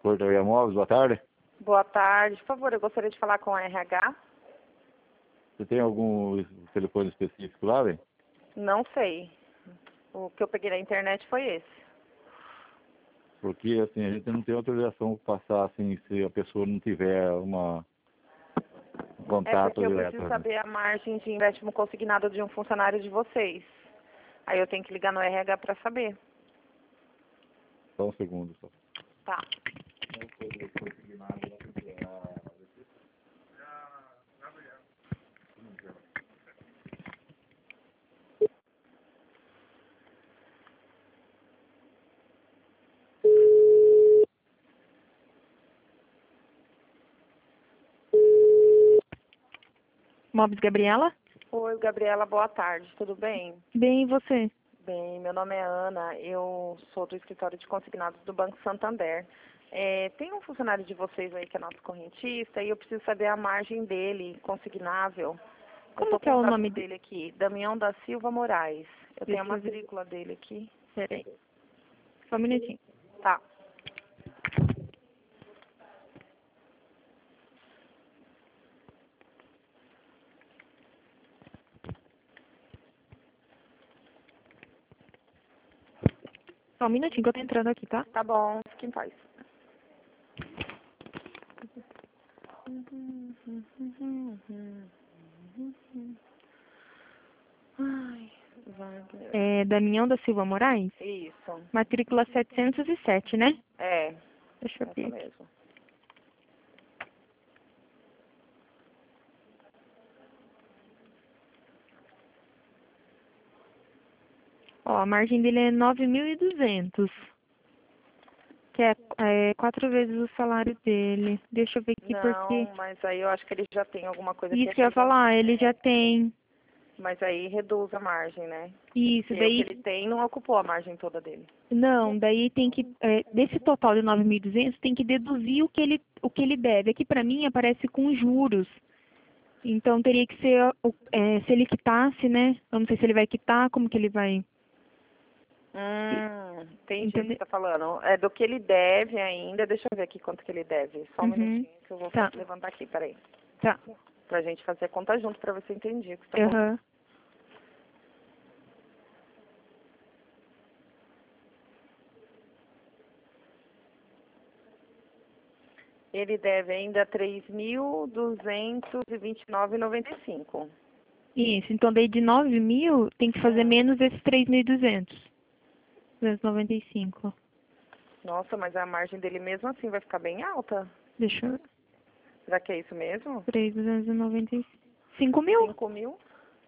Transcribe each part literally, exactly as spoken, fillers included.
Portaria Móveis, boa tarde. Boa tarde. Por favor, eu gostaria de falar com a R H. Você tem algum telefone específico lá, velho? Não sei. O que eu peguei na internet foi esse. Porque, assim, a gente não tem autorização para passar, assim, se a pessoa não tiver uma... um É contato porque eu direto. preciso né? saber a margem de empréstimo consignado de um funcionário de vocês. Aí eu tenho que ligar no R H para saber. Só um segundo, só. Tá. Móveis Gabriela? Oi, Gabriela, boa tarde. Tudo bem? Bem, e você? Bem, meu nome é Ana. Eu sou do escritório de consignados do Banco Santander. É, tem um funcionário de vocês aí que é nosso correntista e eu preciso saber a margem dele, consignável. Eu Como tô que é com o dados nome dele aqui, Damião da Silva Moraes. Eu tenho a Deixa eu ver. matrícula dele aqui. Peraí. Só um minutinho. Tá. Só um minutinho que eu tô entrando aqui, tá? Tá bom, fique em paz. Ai, Wagner. É Damião da Silva Moraes? Isso. Matrícula setecentos e sete, né? É, Deixa eu essa ver aqui. mesmo. Ó, a margem dele é nove mil e duzentos. Que é, é quatro vezes o salário dele. Deixa eu ver aqui porque... Não, mas aí eu acho que ele já tem alguma coisa Isso que eu ia aqui. falar, ele já tem. Mas aí reduz a margem, né? Isso, Porque o daí... que ele tem não ocupou a margem toda dele. Não, daí tem que... É, desse total de nove mil e duzentos, tem que deduzir o que ele, o que ele deve. Aqui pra mim aparece com juros. Então teria que ser... o- É, se ele quitasse, né? Eu não sei se ele vai quitar, como que ele vai... Hum, entendi o que Entende? você tá falando. É do que ele deve ainda. Deixa eu ver aqui quanto que ele deve. Só um Uhum. minutinho que eu vou Tá. levantar aqui, peraí. Tá. Pra gente fazer a conta junto pra ver se eu entendi o que você tá falando. Aham. Ele deve ainda três mil duzentos e vinte e nove reais e noventa e cinco. Isso. Então daí de nove mil tem que fazer menos esses três mil e duzentos. duzentos e noventa e cinco. Nossa, mas a margem dele mesmo assim vai ficar bem alta. Deixa eu... Será que é isso mesmo? três mil duzentos e noventa e cinco. cinco mil? cinco mil?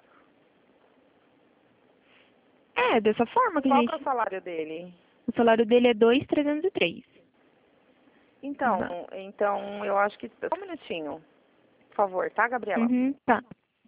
É, dessa forma que a Qual que é o gente... salário dele? O salário dele é dois mil trezentos e três. Então, Tá. então eu acho que... Só um minutinho, por favor, tá, Gabriela? Uhum, tá.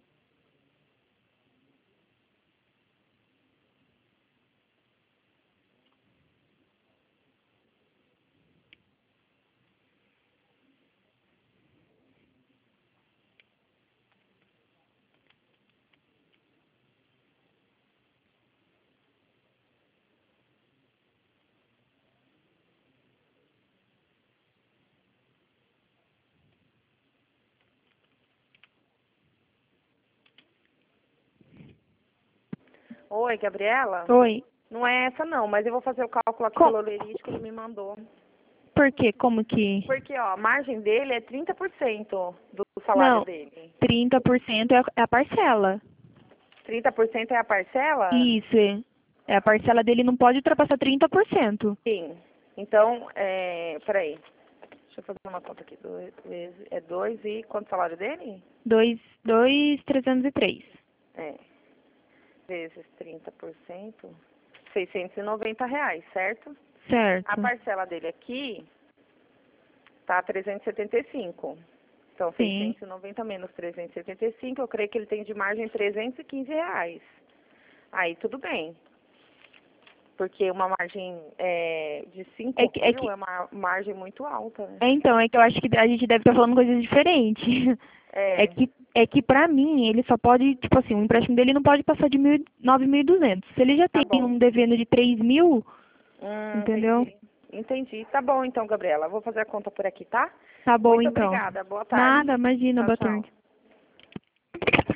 Oi, Gabriela? Oi. Não é essa não, mas eu vou fazer o cálculo aqui Com- pelo Lerite que ele me mandou. Por quê? Como que... Porque, ó, a margem dele é trinta por cento do salário Não, dele. trinta por cento é a é a parcela. trinta por cento é a parcela? Isso. É É a parcela dele, não pode ultrapassar trinta por cento. Sim. Então, é... Peraí. Deixa eu fazer uma conta aqui. Dois vezes... É dois e... Quanto o salário dele? dois mil trezentos e três. É. Vezes trinta por cento. seiscentos e noventa reais, certo? Certo. A parcela dele aqui tá trezentos e setenta e cinco. Então, Sim. seiscentos e noventa menos trezentos e setenta e cinco, eu creio que ele tem de margem trezentos e quinze reais. Aí, tudo bem. Porque uma margem é, de cinco É que- é mil que- é uma margem muito alta, né? É, então, é que eu acho que a gente deve estar falando coisas diferentes. É. É que, é que pra mim, ele só pode, tipo assim, o empréstimo dele não pode passar de mil, nove mil e duzentos. Se ele já Tá tem bom. um devendo de três mil, Hum, entendeu? entendi. Entendi. Tá bom então, Gabriela. Vou fazer a conta por aqui, tá? Tá bom, Muito então. obrigada. Boa tarde. Nada, imagina, Tchau, boa tchau. tarde.